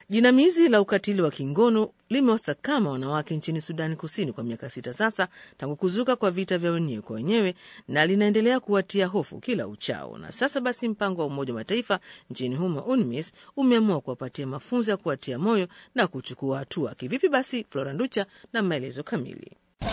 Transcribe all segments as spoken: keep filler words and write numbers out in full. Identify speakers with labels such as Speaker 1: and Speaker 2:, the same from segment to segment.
Speaker 1: Jinamizi la ukatili wa kingono limewasakama wanawake nchini Sudani Kusini kwa miaka sita sasa tangu kuzuka kwa vita vya wenyewe kwa wenyewe, na linaendelea kuwatia hofu kila uchao. Na sasa basi mpango wa Umoja wa Mataifa nchini humo UNMISS umeamua kuwapatia mafunzo ya kuwatia moyo na kuchukua hatua. Kivipi basi? Flora Nducha na maelezo kamili.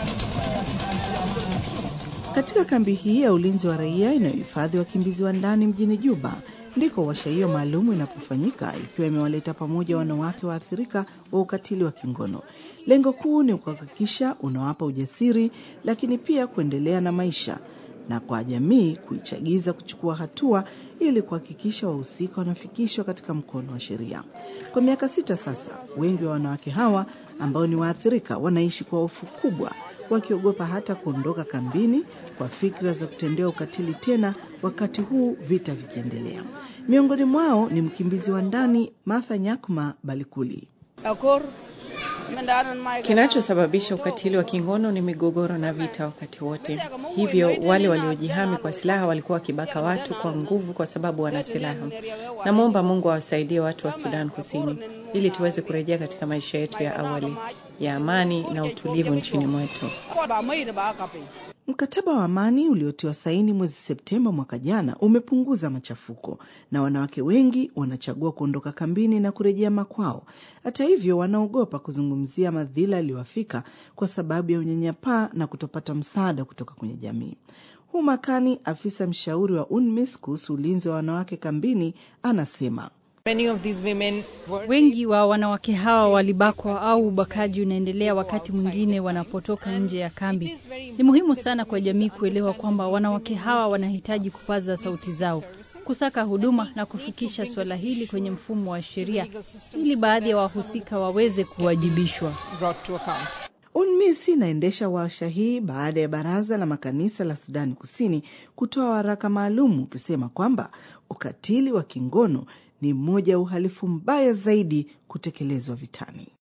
Speaker 2: Katika kambi hii ya ulinzi wa raia inayohifadhi wakimbizi wa ndani mjini Juba, ndiko washa hiyo maalumu inapofanyika, ikiwa imewaleta pamoja wanawake waathirika wa ukatili wa kingono. Lengo kuu ni kuhakikisha unawapa ujasiri, lakini pia kuendelea na maisha, na kwa jamii kuichagiza kuchukua hatua ili kuhakikisha wahusika wanafikishwa katika mkono wa sheria. Kwa miaka sita sasa, wengi wa wanawake hawa ambao ni waathirika wanaishi kwa hofu kubwa, wakiogopa hata kuondoka kambini kwa fikra za kutendea ukatili tena wakati huu vita vikiendelea. Miongoni mwao ni mkimbizi wa ndani Martha Nyakma Balikuli.
Speaker 3: Kinachosababisha ukatili wa kingono ni migogoro na vita wakati wote. Hivyo wale waliojihami kwa silaha walikuwa wakibaka watu kwa nguvu kwa sababu wana silaha. Namuomba Mungu awasaidie watu wa Sudan Kusini ili tuweze kurejea katika maisha yetu ya awali ya amani na utulivu nchini mwetu.
Speaker 2: Mkataba wa amani uliotiwa saini mwezi Septemba mwaka jana umepunguza machafuko, na wanawake wengi wanachagua kuondoka kambini na kurejea makwao. Hata hivyo, wanaogopa kuzungumzia madhila yaliyowafika kwa sababu ya unyanyapaa na kutopata msaada kutoka kwenye jamii. Huma Kani, afisa mshauri wa UNMISS kuhusu ulinzi wa wanawake kambini, anasema
Speaker 4: wengi wa wanawake hawa walibakwa au ubakaji unaendelea wakati mwingine wanapotoka nje ya kambi. Ni muhimu sana kwa jamii kuelewa kwamba wanawake hawa wanahitaji kupaza sauti zao, kusaka huduma na kufikisha swala hili kwenye mfumo wa sheria ili baadhi ya wahusika waweze kuwajibishwa.
Speaker 2: UNMISS inaendesha warsha hii baada ya Baraza la Makanisa la Sudani Kusini kutoa waraka maalum ukisema kwamba ukatili wa kingono ni mmoja wa uhalifu mbaya zaidi kutekelezwa vitani.